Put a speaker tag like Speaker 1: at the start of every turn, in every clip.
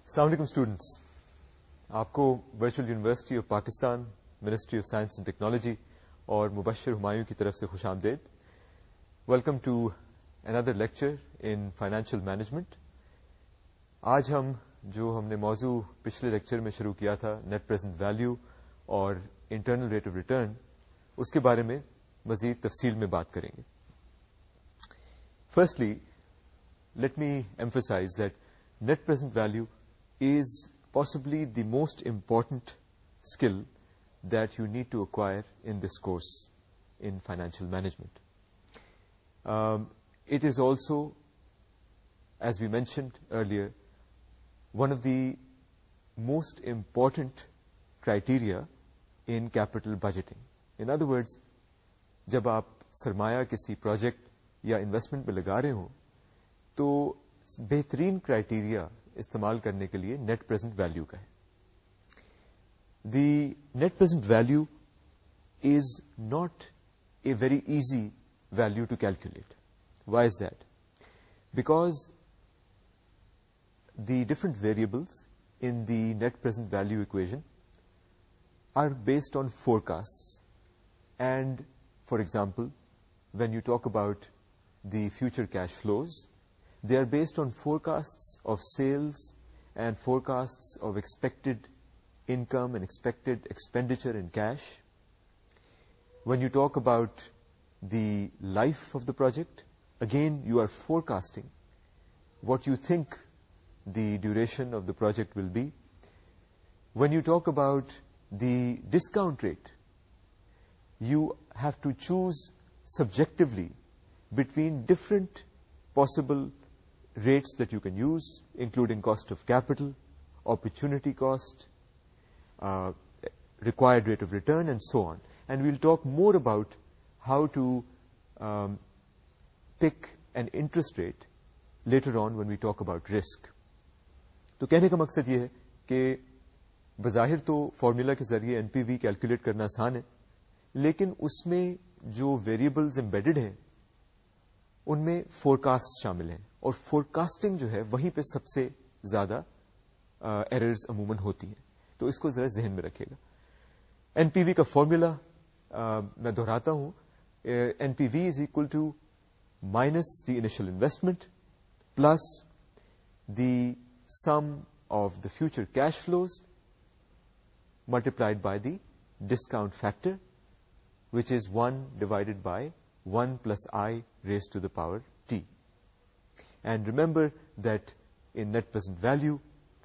Speaker 1: अस्सलाम वालेकुम स्टूडेंट्स, आपको virtual university of Pakistan, ministry of science and technology और मुबश्शिर हुमायूं की तरफ से खुशामदीद। Welcome to another lecture in financial management. आज हमने मौजू पिछले लेक्चर में शुरू किया था नेट प्रेजेंट वैल्यू और इंटरनल रेट ऑफ रिटर्न, उसके बारे में मजीद तफसील में बात करेंगे। Firstly, let me emphasize that net present value is possibly the most important skill that you need to acquire in this course in financial management. It is also, as we mentioned earlier, one of the most important criteria in capital budgeting. In other words, जब आप सरमाया किसी project या investment में लगा रहे हो तो बेहतरीन क्राइटेरिया इस्तेमाल करने के लिए नेट प्रेजेंट वैल्यू का है। The net present value is not a very easy value to calculate. Why is that? Because the different variables in the net present value equation are based on forecasts, and for example when you talk about the future cash flows, they are based on forecasts of sales and forecasts of expected income and expected expenditure in cash. When you talk about the life of the project, again you are forecasting what you think the duration of the project will be. When you talk about the discount rate, you have to choose subjectively between different possible rates that you can use, including cost of capital, opportunity cost, required rate of return, and so on. And we'll talk more about how to pick an interest rate later on when we talk about risk. तो कहने का मकसद ये है कि बज़ाहिर तो formula के जरिए एनपीवी कैलकुलेट करना आसान है, लेकिन उसमें जो वेरिएबल्स एम्बेडेड हैं उनमें फोरकास्ट शामिल हैं, और फोरकास्टिंग जो है वहीं पे सबसे ज्यादा एरर्स अमूमन होती हैं। तो इसको जरा जहन में रखिएगा। एनपीवी का फॉर्मूला मैं दोहराता हूं, NPV is equal to minus the initial investment plus the sum of the future cash flows multiplied by the discount factor, which is 1 divided by 1 plus I raised to the power t. And remember that in net present value,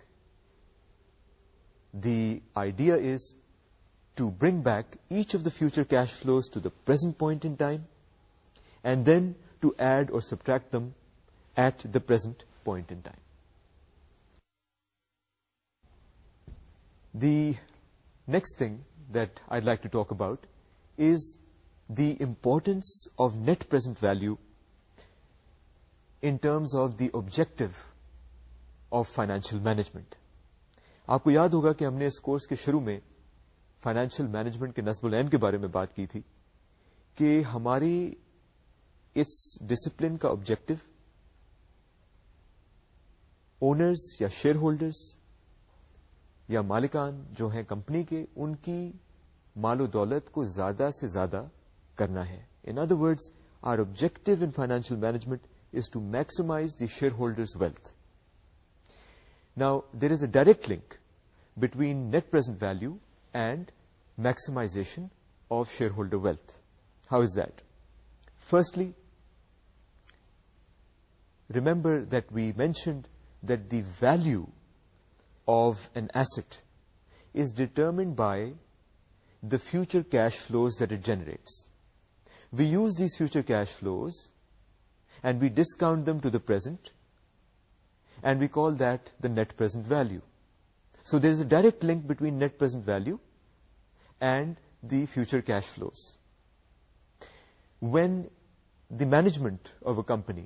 Speaker 1: the idea is to bring back each of the future cash flows to the present point in time, and then to add or subtract them at the present point in time. The next thing that I'd like to talk about is the importance of net present value in terms of the objective of financial management. आपको याद होगा कि हमने इस course के शुरू में financial management के नस्बुल ऐन के बारे में बात की थी कि हमारी इस डिसिप्लिन का ऑब्जेक्टिव ओनर्स या शेयर होल्डर्स या मालिकान जो हैं कंपनी के, उनकी मालो दौलत को ज्यादा से ज्यादा करना है। In other words, our objective in financial management is to maximise the share holders wealth. Now there is a direct link between net present value and maximisation of share holder wealth. How is that? Firstly, remember that we mentioned that the value of an asset is determined by the future cash flows that it generates. We use these future cash flows and we discount them to the present, and we call that the net present value. So there is a direct link between net present value and the future cash flows. When the management of a company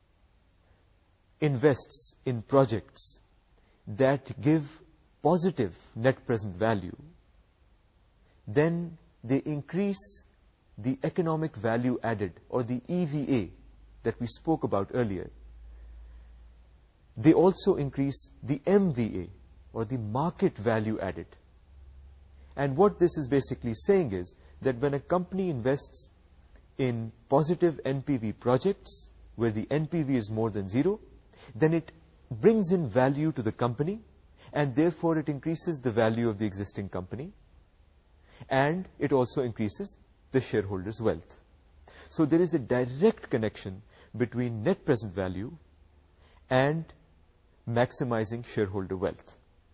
Speaker 1: invests in projects that give positive net present value, then they increase the economic value added, or the EVA that we spoke about earlier. they also increase the MVA, or the market value added. And what this is basically saying is that when a company invests in positive NPV projects, where the NPV is more than 0, then it brings in value to the company, and therefore it increases the value of the existing company, and it also increases the shareholders' wealth. So there is a direct connection between net present value and maximizing shareholder wealth.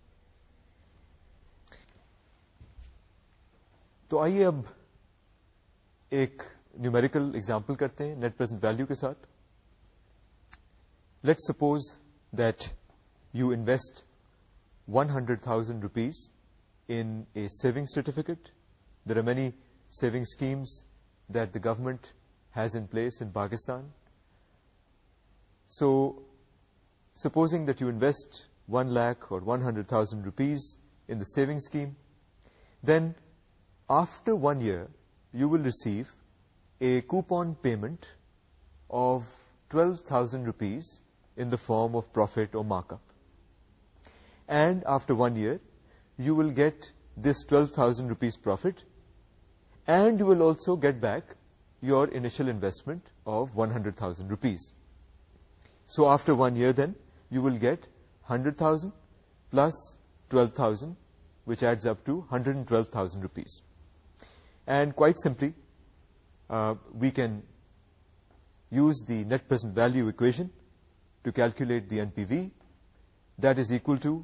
Speaker 1: तो आइए अब एक numerical example करते हैं net present value के साथ. Let's suppose that you invest 100,000 rupees in a saving certificate. There are many saving schemes that the government has in place in Pakistan. So, supposing that you invest 1 lakh or 100,000 rupees in the saving scheme, then after 1 year, you will receive a coupon payment of 12,000 rupees in the form of profit or markup. And after 1 year, you will get this 12,000 rupees profit, and you will also get back your initial investment of 100,000 rupees. So after 1 year then, you will get 100,000 plus 12,000, which adds up to 112,000 rupees. And quite simply, we can use the net present value equation to calculate the NPV. That is equal to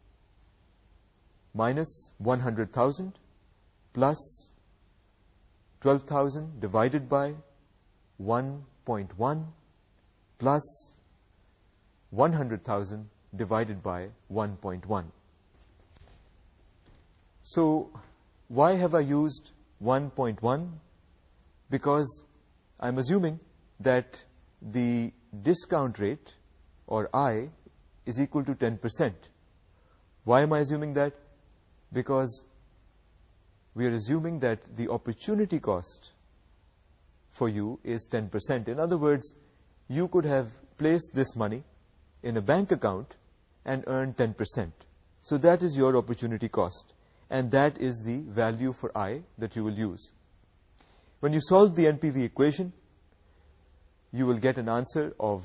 Speaker 1: minus 100,000 plus 12,000 divided by 1.1 plus 100,000 divided by 1.1. So, why have I used 1.1? Because I'm assuming that the discount rate, or I, is equal to 10%. Why am I assuming that? Because we are assuming that the opportunity cost for you is 10%. In other words, you could have placed this money in a bank account and earned 10%. So that is your opportunity cost, and that is the value for I that you will use. When you solve the NPV equation, you will get an answer of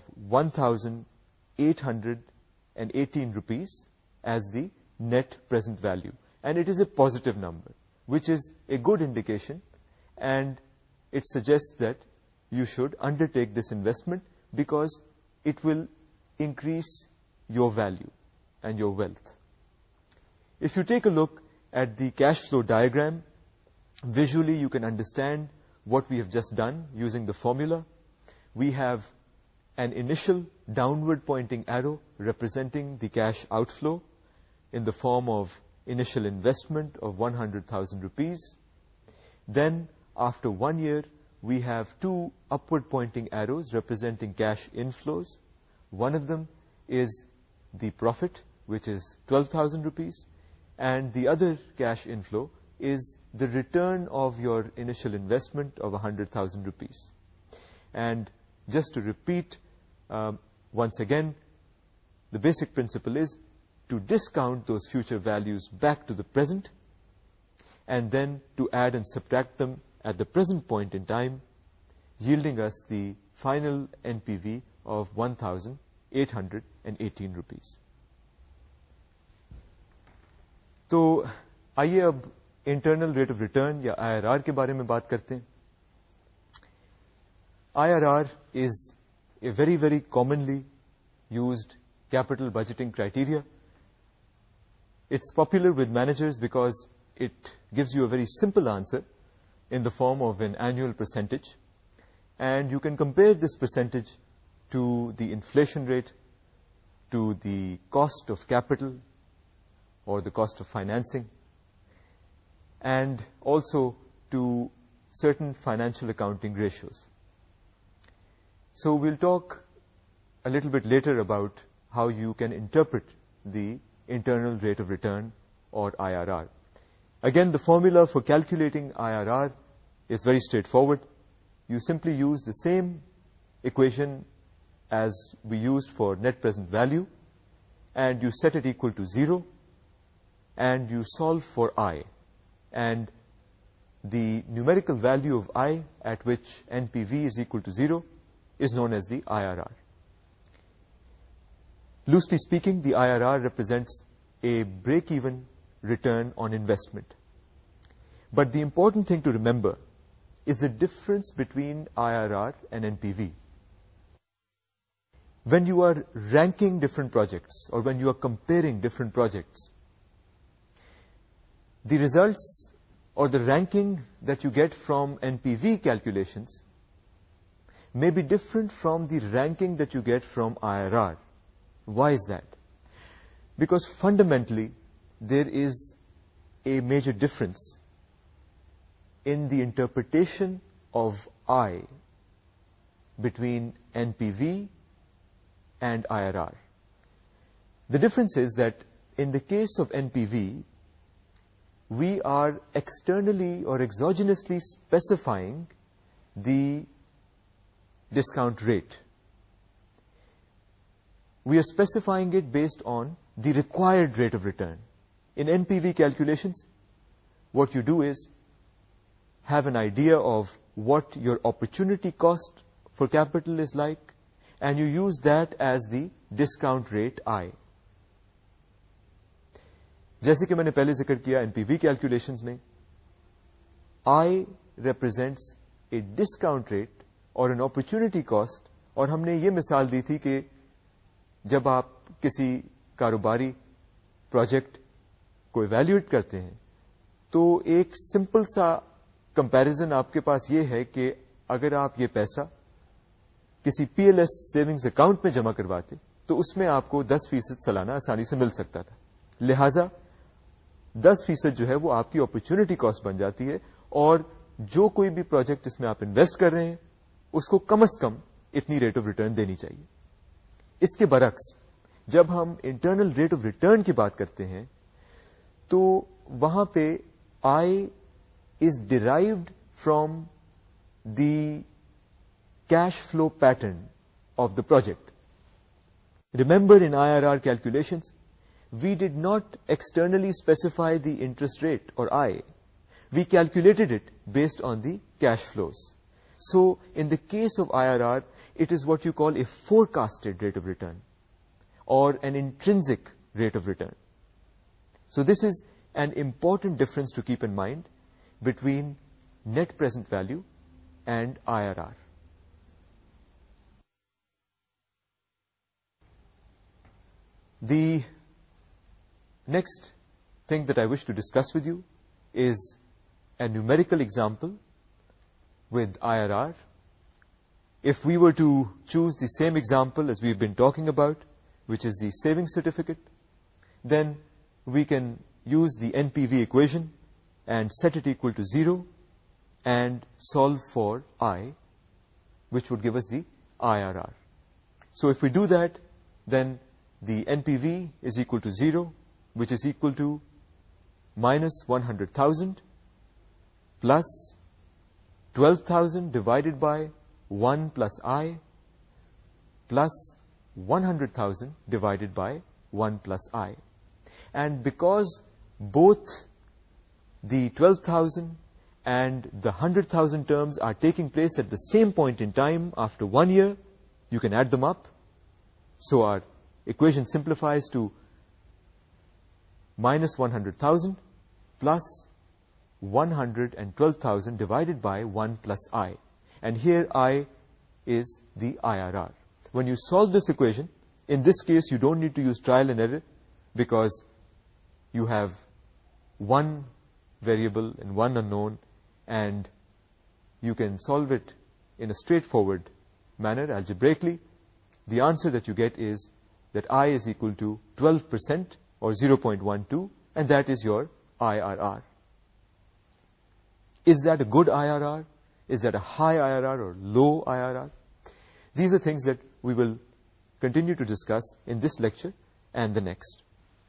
Speaker 1: 1,818 rupees as the net present value. And it is a positive number, which is a good indication, and it suggests that you should undertake this investment because it will increase your value and your wealth. If you take a look at the cash flow diagram, visually you can understand what we have just done using the formula. We have an initial downward pointing arrow representing the cash outflow in the form of initial investment of 100,000 rupees. Then, after 1 year, we have two upward pointing arrows representing cash inflows. One of them is the profit, which is 12,000 rupees, and the other cash inflow is the return of your initial investment of 100,000 rupees. And just to repeat once again, the basic principle is to discount those future values back to the present, and then to add and subtract them at the present point in time, yielding us the final NPV of 1,818 rupees. तो आइए अब internal rate of return या IRR के बारे में बात करते हैं. IRR is a very, very commonly used capital budgeting criteria. It's popular with managers because it gives you a very simple answer in the form of an annual percentage. And you can compare this percentage to the inflation rate, to the cost of capital or the cost of financing, and also to certain financial accounting ratios. So we'll talk a little bit later about how you can interpret the internal rate of return, or IRR. Again, the formula for calculating IRR is very straightforward. You simply use the same equation as we used for net present value, and you set it equal to 0, and you solve for I. And the numerical value of I at which NPV is equal to 0 is known as the IRR. Loosely speaking, the IRR represents a break-even return on investment. But the important thing to remember is the difference between IRR and NPV. When you are ranking different projects or when you are comparing different projects, the results or the ranking that you get from NPV calculations may be different from the ranking that you get from IRR. Why is that? Because fundamentally, there is a major difference in the interpretation of I between NPV and IRR. The difference is that in the case of NPV, we are externally or exogenously specifying the discount rate. We are specifying it based on the required rate of return. In NPV calculations, what you do is have an idea of what your opportunity cost for capital is like, and you use that as the discount rate I. जैसे कि मैंने पहले जिक्र किया NPV calculations में, I represents a discount rate और an opportunity cost, और हमने ये मिसाल दी थी कि जब आप किसी कारोबारी प्रोजेक्ट को इवैल्यूएट करते हैं तो एक सिंपल सा कंपैरिजन आपके पास ये है कि अगर आप ये पैसा किसी पीएलएस सेविंग्स अकाउंट में जमा करवाते तो उसमें आपको 10% सालाना आसानी से मिल सकता था. लिहाजा 10% जो है वो आपकी अपॉर्चुनिटी कॉस्ट बन जाती है, और जो कोई भी प्रोजेक्ट इसमें आप इन्वेस्ट कर रहे हैं उसको कम से कम इतनी रेट ऑफ रिटर्न देनी चाहिए. इसके बरक्स जब हम इंटरनल रेट ऑफ रिटर्न की बात करते हैं तो वहां पे I is derived from the cash flow pattern of the project. Remember, in IRR calculations, we did not externally specify the interest rate or I. We calculated it based on the cash flows. So, in the case of IRR, it is what you call a forecasted rate of return or an intrinsic rate of return. So, this is an important difference to keep in mind between net present value and IRR. The next thing that I wish to discuss with you is a numerical example with IRR. If we were to choose the same example as we've been talking about, which is the savings certificate, then we can use the NPV equation and set it equal to 0 and solve for I, which would give us the IRR. So if we do that, then the NPV is equal to 0, which is equal to minus 100,000 plus 12,000 divided by 1 plus I plus 100,000 divided by 1 plus I. And because both the 12,000 and the 100,000 terms are taking place at the same point in time after 1 year, you can add them up. So our equation simplifies to minus 100,000 plus 112,000 divided by 1 plus I. And here I is the IRR. When you solve this equation, in this case you don't need to use trial and error because you have one variable and one unknown, and you can solve it in a straightforward manner algebraically. The answer that you get is that I is equal to 12% or 0.12, and that is your IRR. Is that a good IRR? Is that a high IRR or low IRR? These are things that we will continue to discuss in this lecture and the next.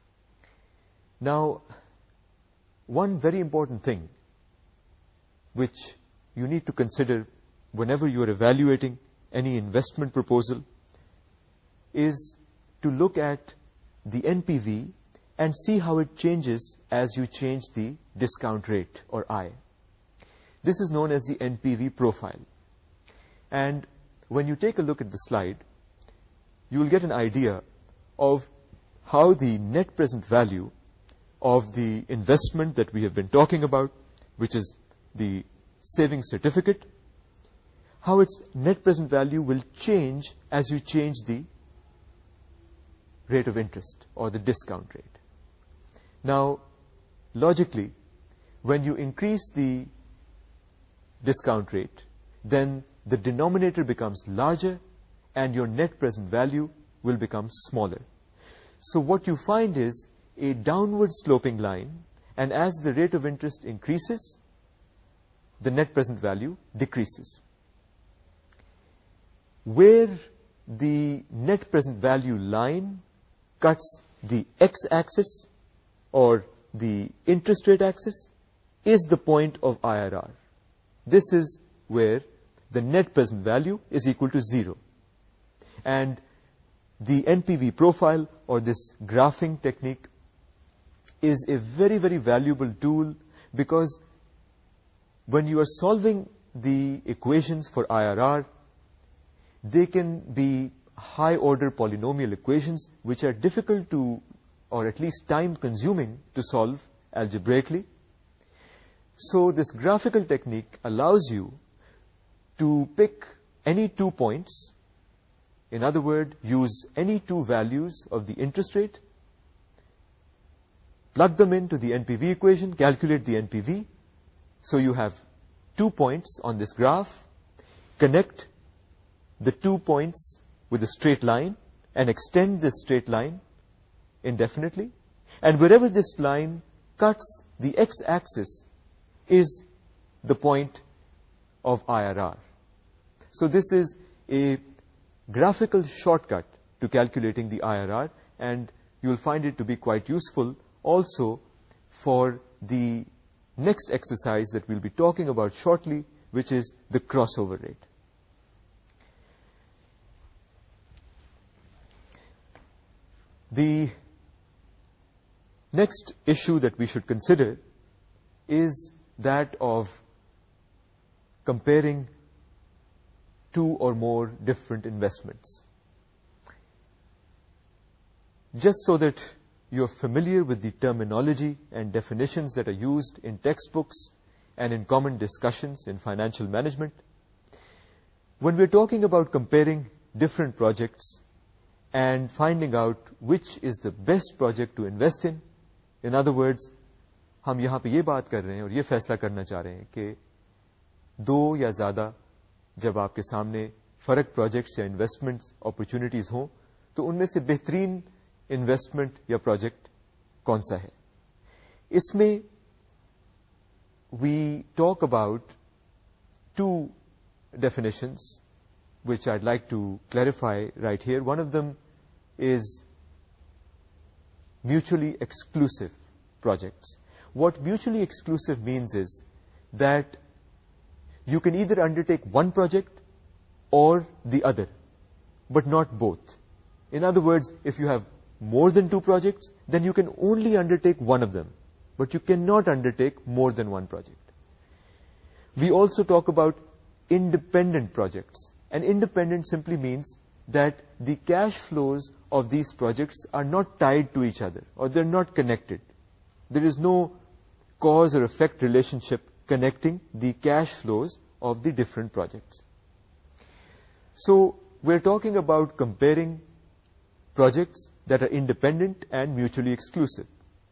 Speaker 1: Now, one very important thing which you need to consider whenever you are evaluating any investment proposal is to look at the NPV and see how it changes as you change the discount rate, or I. This is known as the NPV profile. And when you take a look at the slide, you will get an idea of how the net present value of the investment that we have been talking about, which is the savings certificate, how its net present value will change as you change the rate of interest or the discount rate. Now, logically, when you increase the discount rate, then the denominator becomes larger and your net present value will become smaller. So what you find is a downward sloping line, and as the rate of interest increases, the net present value decreases. Where the net present value line cuts the x-axis or the interest rate axis is the point of IRR. This is where the net present value is equal to 0. And the NPV profile, or this graphing technique, is a very, very valuable tool, because when you are solving the equations for IRR, they can be high-order polynomial equations which are difficult to, or at least time-consuming to solve algebraically. So this graphical technique allows you to pick any 2 points. In other words, use any 2 values of the interest rate, plug them into the NPV equation, calculate the NPV. So you have 2 points on this graph. Connect the 2 points with a straight line and extend this straight line indefinitely. And wherever this line cuts the x-axis is the point of IRR. So this is a graphical shortcut to calculating the IRR, and you will find it to be quite useful also for the next exercise that we'll be talking about shortly, which is the crossover rate. The next issue that we should consider is that of comparing 2 or more different investments. Just so that you're familiar with the terminology and definitions that are used in textbooks and in common discussions in financial management, when we're talking about comparing different projects and finding out which is the best project to invest in other words, हम यहाँ पे ये बात कर रहे हैं और ये फैसला करना चाह रहे हैं कि 2 या ज़्यादा जब आपके सामने फर्क प्रोजेक्ट्स या इन्वेस्टमेंट्स अपॉर्चुनिटीज हों, तो उनमें से बेहतरीन इन्वेस्टमेंट या प्रोजेक्ट कौन सा है. इसमें we talk about 2 definitions which I'd like to clarify right here. One of them is mutually exclusive projects. What mutually exclusive means is that you can either undertake one project or the other, but not both. In other words, if you have more than 2 projects, then you can only undertake one of them, but you cannot undertake more than one project. We also talk about independent projects. And independent simply means that the cash flows of these projects are not tied to each other, or they're not connected. There is no cause or effect relationship connecting the cash flows of the different projects. So we're talking about comparing projects that are independent and mutually exclusive.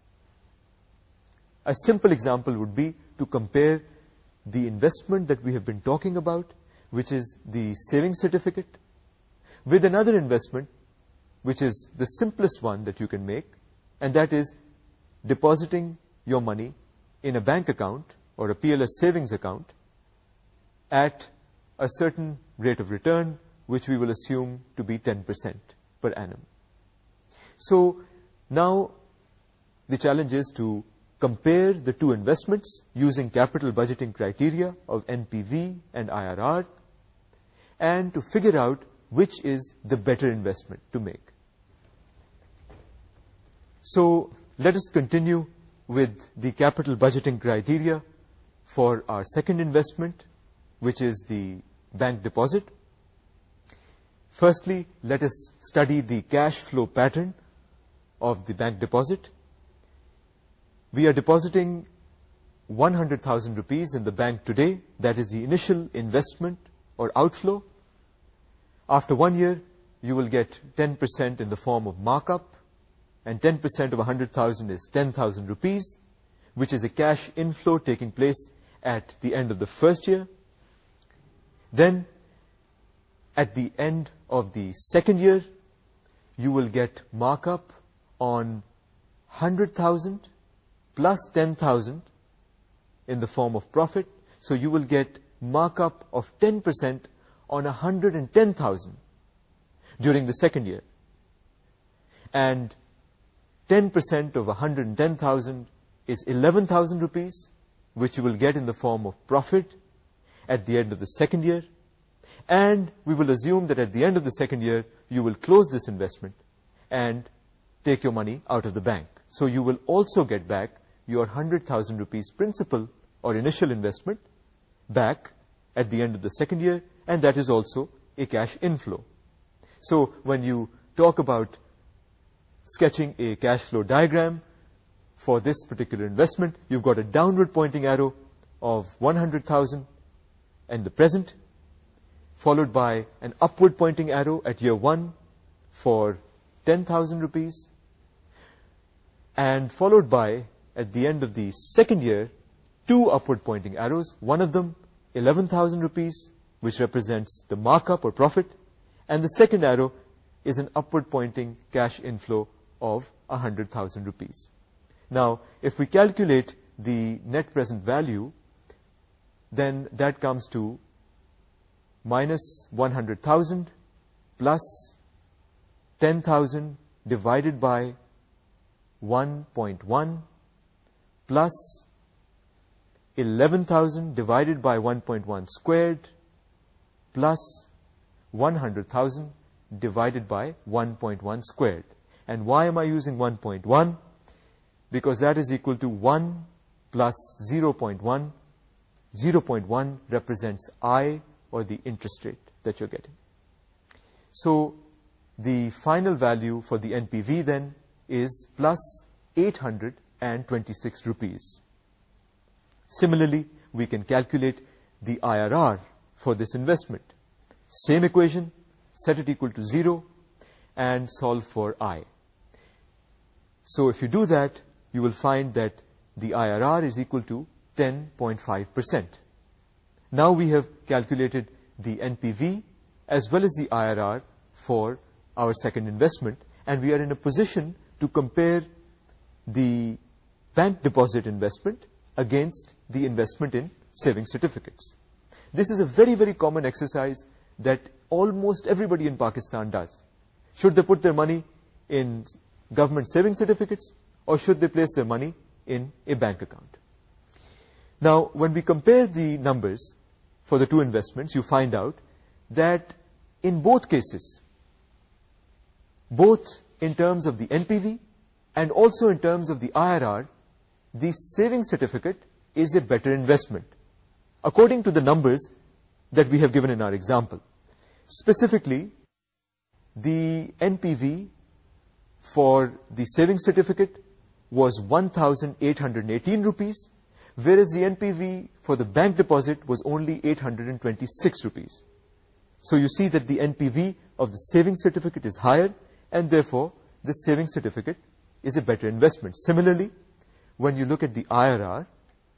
Speaker 1: A simple example would be to compare the investment that we have been talking about, which is the savings certificate, with another investment, which is the simplest one that you can make, and that is depositing your money in a bank account or a PLS savings account at a certain rate of return, which we will assume to be 10% per annum. So now the challenge is to compare the 2 investments using capital budgeting criteria of NPV and IRR, and to figure out which is the better investment to make. So let us continue with the capital budgeting criteria for our second investment, which is the bank deposit. Firstly, let us study the cash flow pattern of the bank deposit. We are depositing 100,000 rupees in the bank today. That is the initial investment or outflow. After 1 year, you will get 10% in the form of markup, and 10% of 100,000 is 10,000 rupees, which is a cash inflow taking place at the end of the first year. Then, at the end of the second year, you will get markup on 100,000 plus 10,000 in the form of profit. So you will get markup of 10% on 110,000 during the second year. And 10% of 110,000 is 11,000 rupees, which you will get in the form of profit at the end of the second year. And we will assume that at the end of the second year, you will close this investment and take your money out of the bank. So you will also get back your 100,000 rupees principal or initial investment back at the end of the second year, and that is also a cash inflow. So when you talk about sketching a cash flow diagram for this particular investment, you've got a downward pointing arrow of 100,000 in the present, followed by an upward pointing arrow at year 1 for 10,000 rupees, and followed by, at the end of the second year, 2 upward pointing arrows, one of them 11,000 rupees, which represents the markup or profit, and the second arrow is an upward pointing cash inflow of 100,000 rupees. Now, if we calculate the net present value, then that comes to minus 100,000 plus 10,000 divided by 1.1 plus 11,000 divided by 1.1 squared plus 100,000 divided by 1.1 squared. And why am I using 1.1? Because that is equal to 1 plus 0.1. 0.1 represents I, or the interest rate that you're getting. So the final value for the NPV then is plus 826 rupees. Similarly, we can calculate the IRR for this investment. Same equation, set it equal to 0 and solve for I. So if you do that, you will find that the IRR is equal to 10.5%. Now we have calculated the NPV as well as the IRR for our second investment, and we are in a position to compare the bank deposit investment against the investment in savings certificates. This is a very, very common exercise that almost everybody in Pakistan does. Should they put their money in government savings certificates, or should they place their money in a bank account? Now, when we compare the numbers for the two investments, you find out that in both cases, both in terms of the NPV and also in terms of the IRR, the savings certificate is a better investment, according to the numbers that we have given in our example. Specifically, the NPV for the savings certificate was 1,818 rupees, whereas the NPV for the bank deposit was only 826 rupees. So you see that the NPV of the savings certificate is higher, and therefore the savings certificate is a better investment. Similarly, when you look at the IRR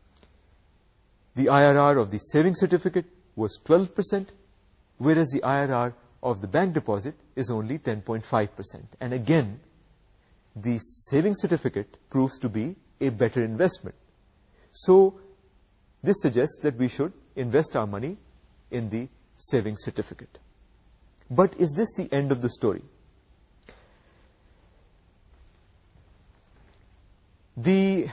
Speaker 1: of the savings certificate was 12%, whereas the IRR of the bank deposit is only 10.5%. And again, the savings certificate proves to be a better investment. So this suggests that we should invest our money in the savings certificate. But is this the end of the story? The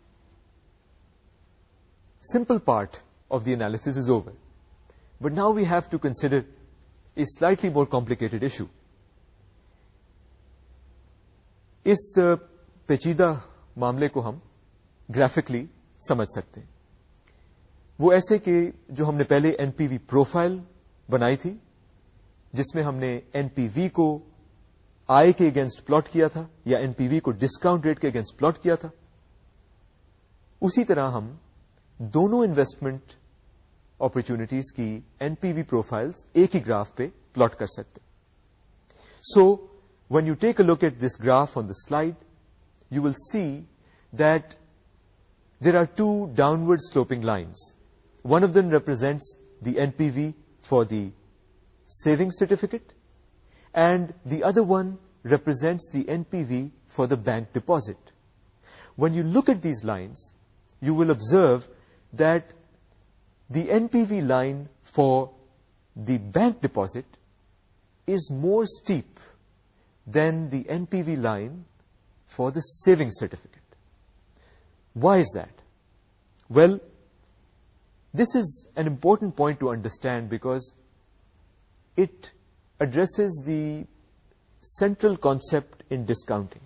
Speaker 1: simple part of the analysis is over. But now we have to consider a slightly more complicated issue. इस पेचीदा मामले को हम graphically समझ सकते हैं। वो ऐसे कि जो हमने पहले एनपीवी प्रोफाइल बनाई थी, जिसमें हमने एनपीवी को आय के अगेंस्ट प्लॉट किया था या एनपीवी को डिस्काउंट रेट के अगेंस्ट प्लॉट किया था, उसी तरह हम दोनों इन्वेस्टमेंट अपॉर्चुनिटीज की एनपीवी प्रोफाइल्स एक ही ग्राफ पे प्लॉट कर सकते। So when you take a look at this graph on the slide, you will see that there are two downward sloping lines. One of them represents the NPV for the savings certificate, and the other one represents the NPV for the bank deposit. When you look at these lines, you will observe that the NPV line for the bank deposit is more steep than the NPV line for the savings certificate. Why is that? Well, this is an important point to understand because it addresses the central concept in discounting.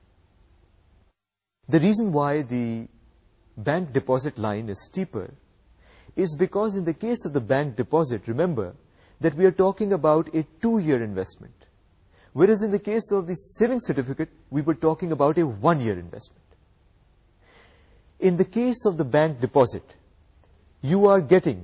Speaker 1: The reason why the bank deposit line is steeper is because in the case of the bank deposit, remember that we are talking about a 2-year investment. Whereas in the case of the savings certificate, we were talking about a 1-year investment. In the case of the bank deposit, you are getting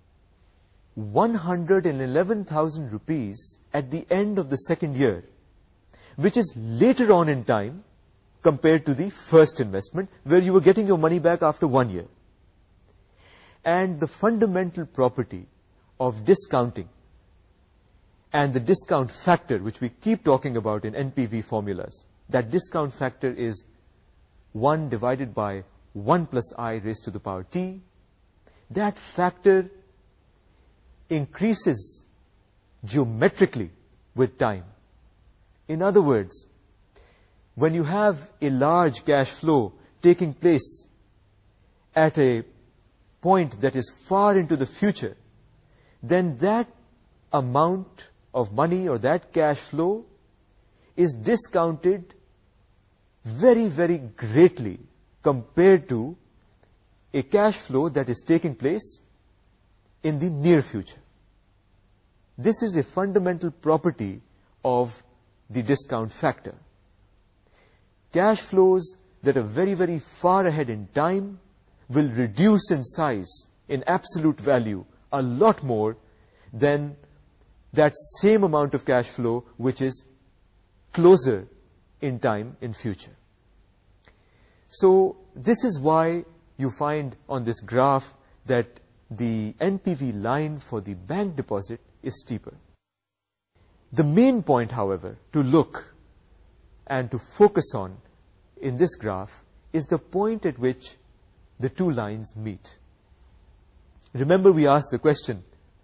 Speaker 1: 111,000 rupees at the end of the second year, which is later on in time compared to the first investment, where you were getting your money back after 1 year. And the fundamental property of discounting and the discount factor, which we keep talking about in NPV formulas, that discount factor is 1 divided by 1 plus I raised to the power t. That factor increases geometrically with time. In other words, when you have a large cash flow taking place at a point that is far into the future, then that amount of money or that cash flow is discounted very, very greatly compared to a cash flow that is taking place in the near future. This is a fundamental property of the discount factor. Cash flows that are very, very far ahead in time will reduce in size, in absolute value, a lot more than that same amount of cash flow which is closer in time in future. So this is why you find on this graph that the NPV line for the bank deposit is steeper. The main point, however, to look and to focus on in this graph is the point at which the two lines meet. Remember, we asked the question,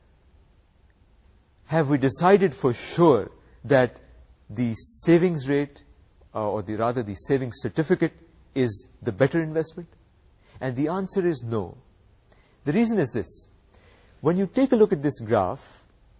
Speaker 1: have we decided for sure that the savings rate, or rather the savings certificate, is the better investment? And the answer is no. The reason is this. When you take a look at this graph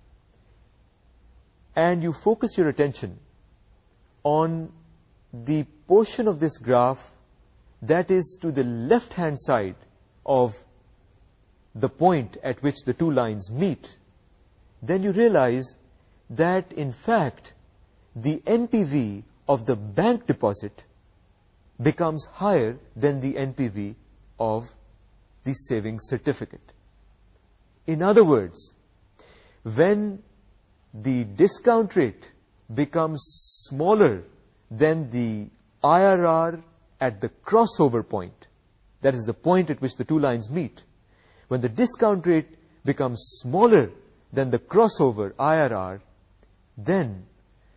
Speaker 1: and you focus your attention on the portion of this graph that is to the left-hand side of the point at which the two lines meet, then you realize that, in fact, the NPV of the bank deposit becomes higher than the NPV of the savings certificate. In other words, when the discount rate becomes smaller than the IRR at the crossover point, that is the point at which the two lines meet, when the discount rate becomes smaller than the crossover IRR, then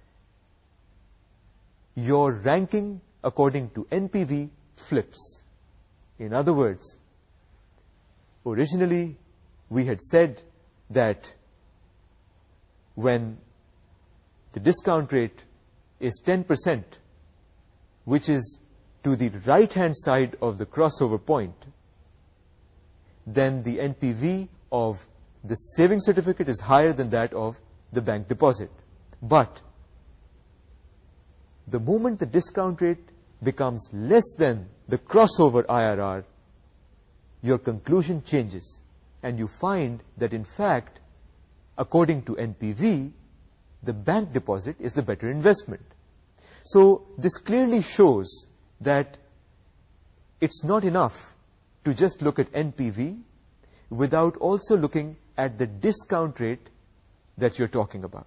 Speaker 1: your ranking according to NPV flips. In other words, originally we had said that when the discount rate is 10%, which is to the right-hand side of the crossover point, then the NPV of the savings certificate is higher than that of the bank deposit. But the moment the discount rate becomes less than the crossover IRR, your conclusion changes, and you find that in fact, according to NPV, the bank deposit is the better investment. So this clearly shows that it's not enough to just look at NPV without also looking at the discount rate that you're talking about.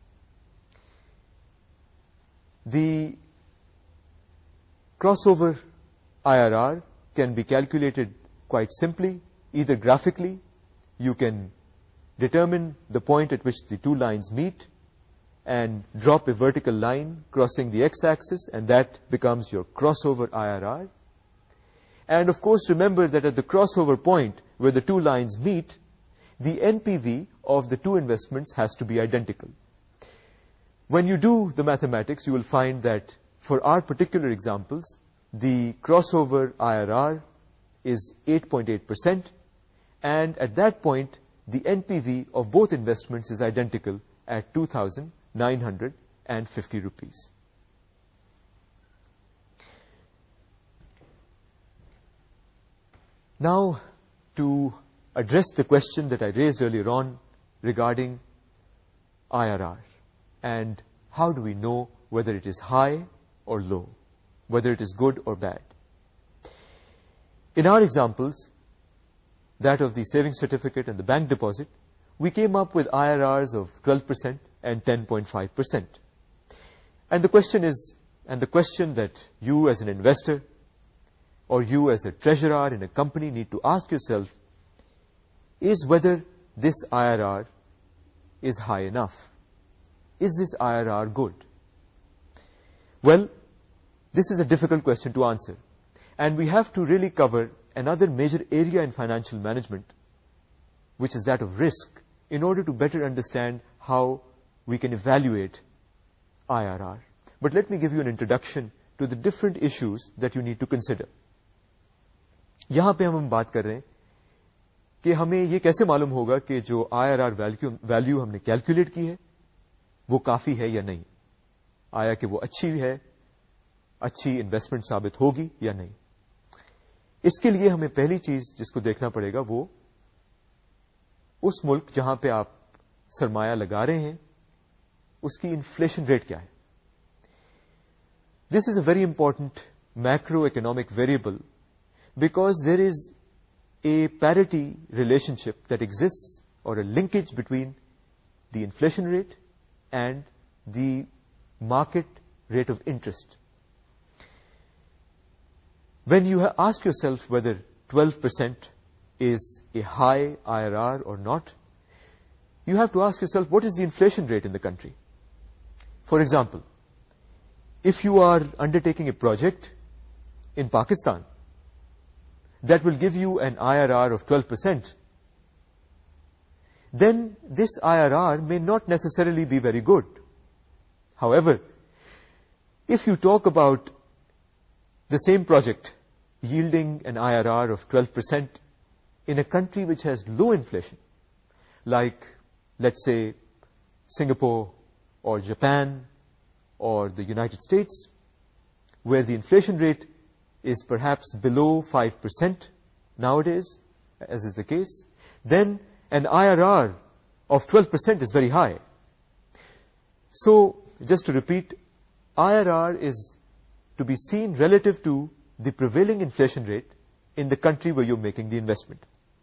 Speaker 1: The crossover IRR can be calculated quite simply, either graphically. You can determine the point at which the two lines meet and drop a vertical line crossing the x-axis, and that becomes your crossover IRR. And of course, remember that at the crossover point where the two lines meet, the NPV of the two investments has to be identical. When you do the mathematics, you will find that for our particular examples, the crossover IRR is 8.8%, and at that point, the NPV of both investments is identical at 2,950 rupees. Now, to address the question that I raised earlier on regarding IRR and how do we know whether it is high or low, whether it is good or bad. In our examples, that of the savings certificate and the bank deposit, we came up with IRRs of 12% and 10.5%. And the question is, and the question that you as an investor or you as a treasurer in a company need to ask yourself is whether this IRR is high enough. Is this IRR good? Well, this is a difficult question to answer. And we have to really cover another major area in financial management, which is that of risk, in order to better understand how we can evaluate IRR. But let me give you an introduction to the different issues that you need to consider. यहाँ पे हम बात कर रहे हैं कि हमें ये कैसे मालूम होगा कि जो IRR वैल्यू हमने कैलकुलेट की है वो काफी है या नहीं, आया कि वो अच्छी है, अच्छी इन्वेस्टमेंट साबित होगी या नहीं. इसके लिए हमें पहली चीज जिसको देखना पड़ेगा वो उस मुल्क जहां पे आप सरमाया लगा रहे हैं उसकी इन्फ्लेशन रेट क्या है. This is a very important macro economic variable because there is a parity relationship that exists or a linkage between the inflation rate and the market rate of interest. When you ask yourself whether 12% is a high IRR or not, you have to ask yourself what is the inflation rate in the country. For example, if you are undertaking a project in Pakistan that will give you an IRR of 12%, then this IRR may not necessarily be very good. However, if you talk about the same project yielding an IRR of 12% in a country which has low inflation, like, let's say, Singapore or Japan or the United States, where the inflation rate is perhaps below 5% nowadays, as is the case, then an IRR of 12% is very high. So, just to repeat, IRR is to be seen relative to the prevailing inflation rate in the country where you're making the investment.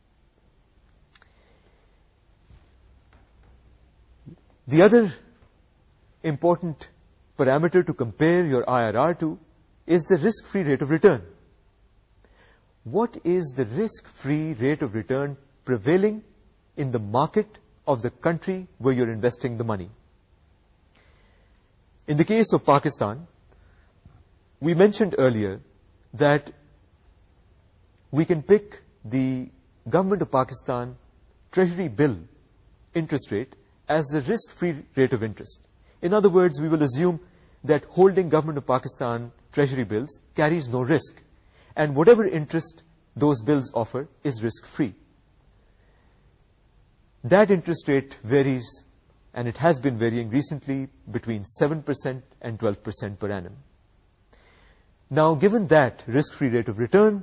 Speaker 1: The other important parameter to compare your IRR to is the risk-free rate of return. What is the risk-free rate of return prevailing in the market of the country where you're investing the money? In the case of Pakistan, we mentioned earlier that we can pick the Government of Pakistan Treasury bill interest rate as the risk-free rate of interest. In other words, we will assume that holding Government of Pakistan Treasury bills carries no risk, and whatever interest those bills offer is risk-free. That interest rate varies, and it has been varying recently between 7% and 12% per annum. Now, given that risk-free rate of return,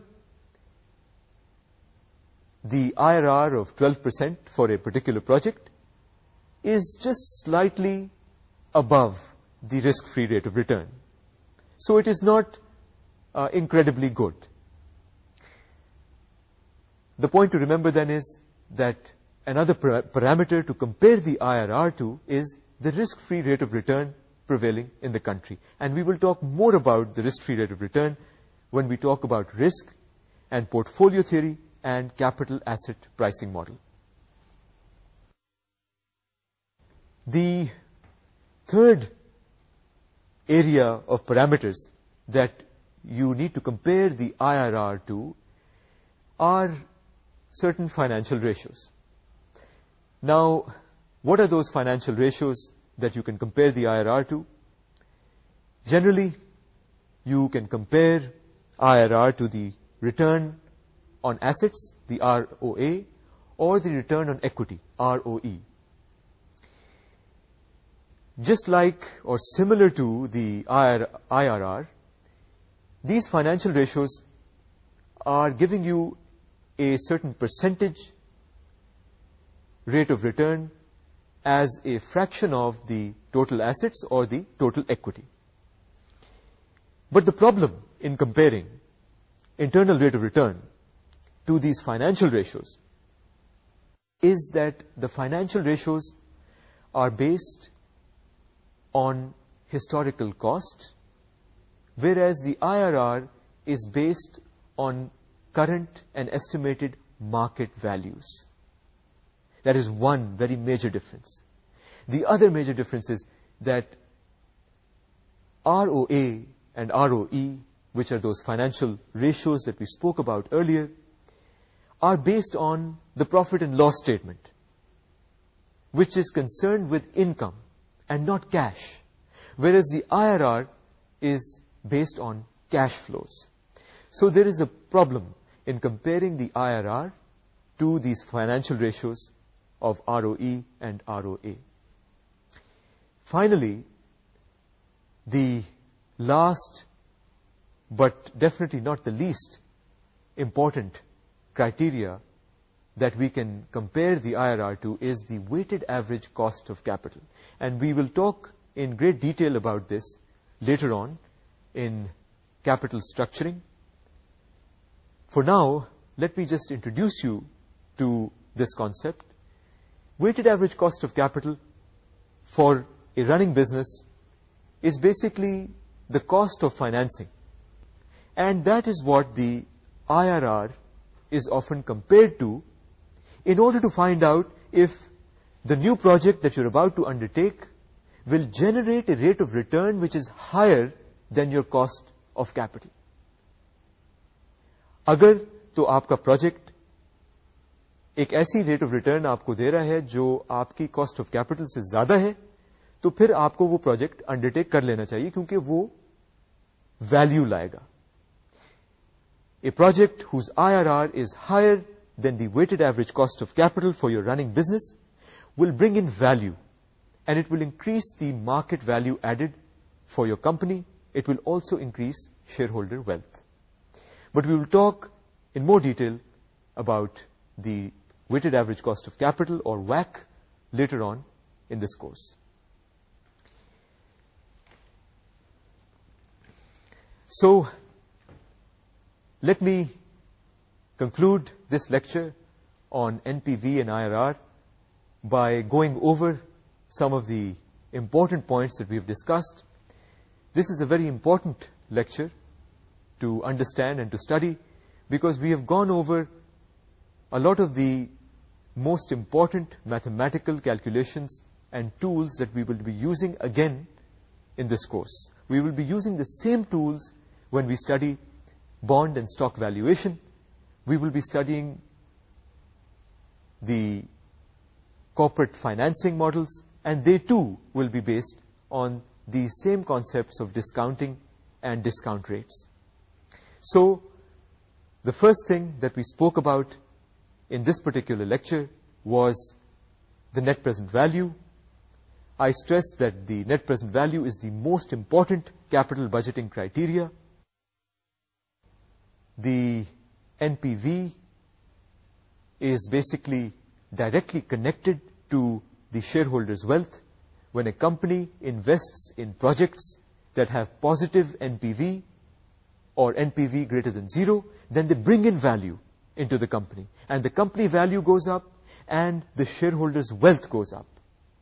Speaker 1: the IRR of 12% for a particular project is just slightly above the risk-free rate of return. So it is not incredibly good. The point to remember then is that another parameter to compare the IRR to is the risk-free rate of return prevailing in the country. And we will talk more about the risk-free rate of return when we talk about risk and portfolio theory and capital asset pricing model. The third area of parameters that you need to compare the IRR to are certain financial ratios. Now, what are those financial ratios that you can compare the IRR to? Generally, you can compare IRR to the return on assets, the ROA, or the return on equity, ROE. Just like or similar to the IRR, these financial ratios are giving you a certain percentage rate of return as a fraction of the total assets or the total equity. But the problem in comparing internal rate of return to these financial ratios is that the financial ratios are based on historical cost, whereas the IRR is based on current and estimated market values. That is one very major difference. The other major difference is that ROA and ROE, which are those financial ratios that we spoke about earlier, are based on the profit and loss statement, which is concerned with income and not cash, whereas the IRR is based on cash flows. So there is a problem in comparing the IRR to these financial ratios of ROE and ROA. Finally, the last but definitely not the least important criteria that we can compare the IRR to is the weighted average cost of capital. And we will talk in great detail about this later on in capital structuring. For now, let me just introduce you to this concept. Weighted average cost of capital for a running business is basically the cost of financing. And that is what the IRR is often compared to in order to find out if the new project that you're about to undertake will generate a rate of return which is higher than your cost of capital. अगर तो आपका project एक ऐसी rate of return आपको दे रहा है जो आपकी कॉस्ट ऑफ कैपिटल से ज्यादा है, तो फिर आपको वो प्रोजेक्ट अंडरटेक कर लेना चाहिए क्योंकि वो वैल्यू लाएगा. A project whose IRR is higher than the weighted average cost of capital for your running business will bring in value, and it will increase the market value added for your company. It will also increase shareholder wealth. But we will talk in more detail about the weighted average cost of capital, or WACC, later on in this course. So, let me conclude this lecture on NPV and IRR by going over some of the important points that we've discussed. This is a very important lecture to understand and to study because we have gone over a lot of the most important mathematical calculations and tools that we will be using again in this course. We will be using the same tools when we study bond and stock valuation. We will be studying the corporate financing models, and they too will be based on the same concepts of discounting and discount rates. So, the first thing that we spoke about in this particular lecture was the net present value. I stressed that the net present value is the most important capital budgeting criteria. the NPV is basically directly connected to the shareholders' wealth. When a company invests in projects that have positive NPV or NPV greater than 0, then they bring in value into the company. And the company value goes up and the shareholders' wealth goes up.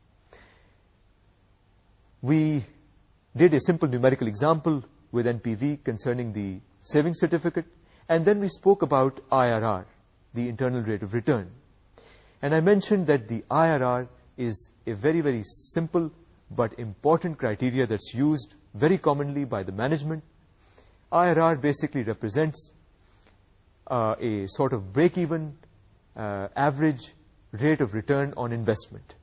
Speaker 1: We did a simple numerical example with NPV concerning the savings certificate, and then we spoke about IRR, the internal rate of return. And I mentioned that the IRR is a very, very simple but important criteria that's used very commonly by the management. IRR basically represents a sort of break-even average rate of return on investment.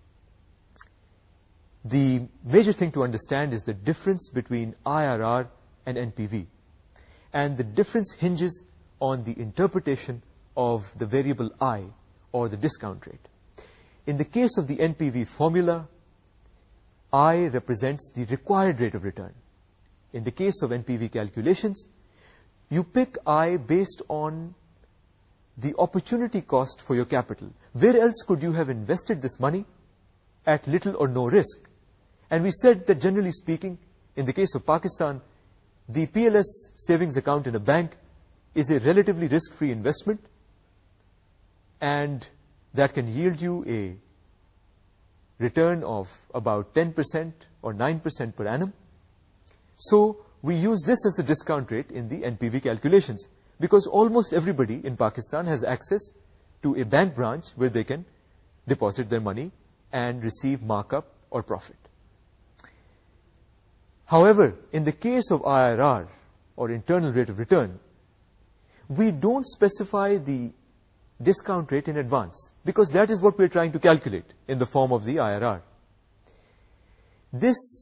Speaker 1: The major thing to understand is the difference between IRR and NPV. And the difference hinges on the interpretation of the variable I, or the discount rate. In the case of the NPV formula, I represents the required rate of return. In the case of NPV calculations, you pick I based on the opportunity cost for your capital. Where else could you have invested this money at little or no risk? And we said that generally speaking, in the case of Pakistan, the PLS savings account in a bank is a relatively risk-free investment, and that can yield you a return of about 10% or 9% per annum. So we use this as the discount rate in the NPV calculations, because almost everybody in Pakistan has access to a bank branch where they can deposit their money and receive markup or profit. However, in the case of IRR, or internal rate of return, we don't specify the discount rate in advance, because that is what we're trying to calculate in the form of the IRR. This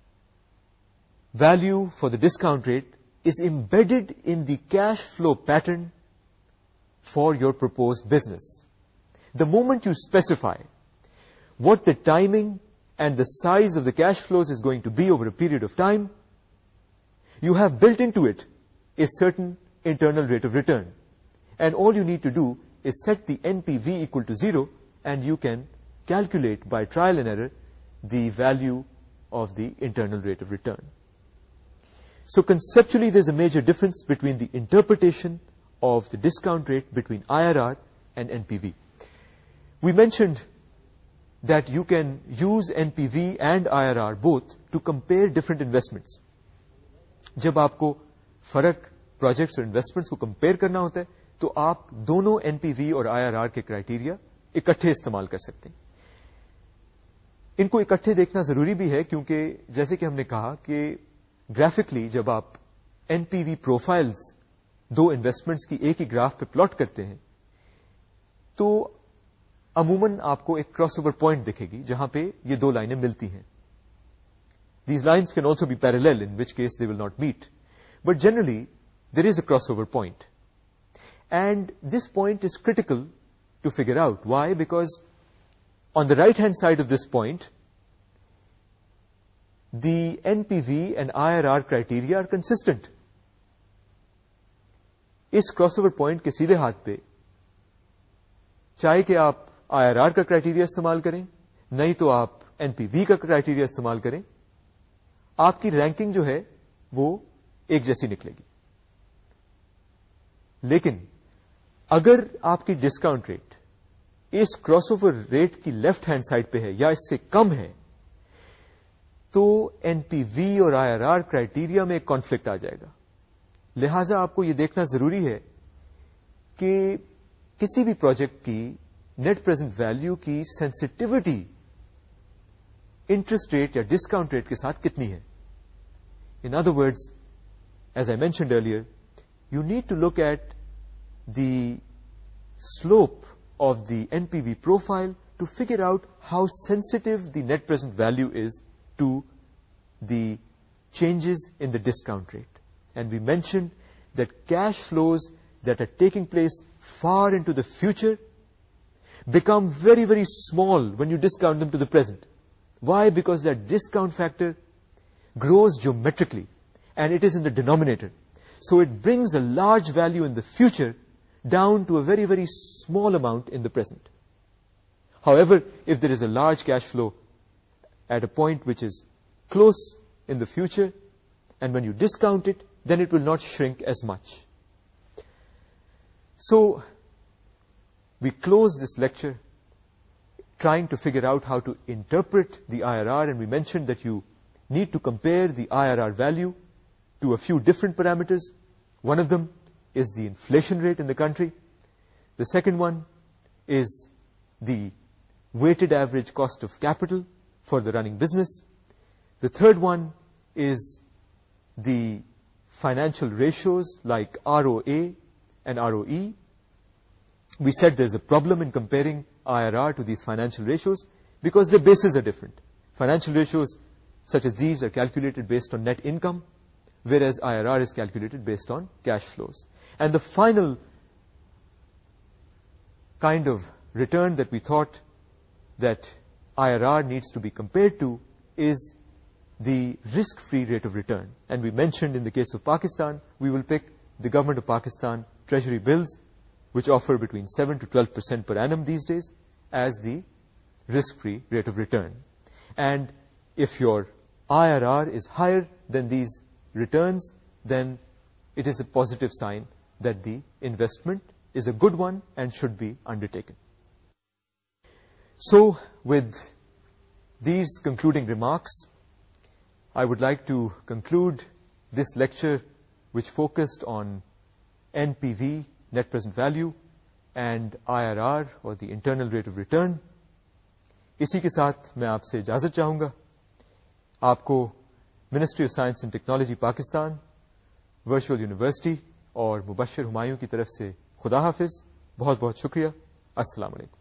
Speaker 1: value for the discount rate is embedded in the cash flow pattern for your proposed business. The moment you specify what the timing and the size of the cash flows is going to be over a period of time, you have built into it a certain internal rate of return. And all you need to do is set the NPV equal to 0, and you can calculate by trial and error the value of the internal rate of return. So conceptually, there's a major difference between the interpretation of the discount rate between IRR and NPV. We mentioned that you can use NPV and IRR both to compare different investments. जब आपको फर्क projects और investments को compare करना होता है, तो आप दोनों NPV और IRR के क्राइटेरिया इकट्ठे इस्तेमाल कर सकते हैं. इनको इकट्ठे देखना जरूरी भी है, क्योंकि जैसे कि हमने कहा कि ग्राफिकली जब आप NPV प्रोफाइल्स दो इन्वेस्टमेंट्स की एक ही ग्राफ पे प्लॉट करते हैं, तो अमूमन आपको एक क्रॉसओवर पॉइंट दिखेगी जहां पे ये दो लाइनें मिलती हैं. These lines can also be parallel, in which case they will not meet. But generally, there is a crossover point. And this point is critical to figure out. Why? Because on the right-hand side of this point, the NPV and IRR criteria are consistent. इस crossover point के सीधे हाथ पे, चाहे कि आप IRR का criteria इस्तेमाल करें, नहीं तो आप NPV का क्राइटेरिया इस्तेमाल करें, आपकी रैंकिंग जो है वो एक जैसी निकलेगी. लेकिन अगर आपकी डिस्काउंट रेट इस क्रॉसओवर रेट की लेफ्ट हैंड साइड पे है या इससे कम है, तो एनपीवी और आईआरआर क्राइटेरिया में एक कॉन्फ्लिक्ट आ जाएगा. लिहाजा आपको यह देखना जरूरी है कि किसी भी प्रोजेक्ट की नेट प्रेजेंट वैल्यू की सेंसिटिविटी इंटरेस्ट रेट या डिस्काउंट रेट के साथ कितनी है. In other words, as I mentioned earlier, you need to look at the slope of the NPV profile to figure out how sensitive the net present value is to the changes in the discount rate. And we mentioned that cash flows that are taking place far into the future become very, very small when you discount them to the present. Why? Because that discount factor grows geometrically and it is in the denominator. So it brings a large value in the future down to a very, very small amount in the present. However, if there is a large cash flow at a point which is close in the future, and when you discount it, then it will not shrink as much. So, we close this lecture trying to figure out how to interpret the IRR, and we mentioned that you need to compare the IRR value to a few different parameters. One of them is the inflation rate in the country. The second one is the weighted average cost of capital for the running business. The third one is the financial ratios like ROA and ROE. We said there's a problem in comparing IRR to these financial ratios because their bases are different. Financial ratios such as these are calculated based on net income, whereas IRR is calculated based on cash flows. And the final kind of return that we thought that IRR needs to be compared to is the risk-free rate of return. And we mentioned in the case of Pakistan, we will pick the government of Pakistan treasury bills, which offer between 7 to 12% per annum these days, as the risk-free rate of return. And if your IRR is higher than these returns, then it is a positive sign that the investment is a good one and should be undertaken. So, with these concluding remarks, I would like to conclude this lecture which focused on NPV, net present value, and IRR or the internal rate of return. इसी के साथ मैं आपसे इजाजत चाहूँगा. आपको ministry of science and technology Pakistan, virtual university और मुबश्शिर हुमायूं की तरफ से खुदा हाफिज. बहुत बहुत शुक्रिया. अस्सलाम वालेकुम.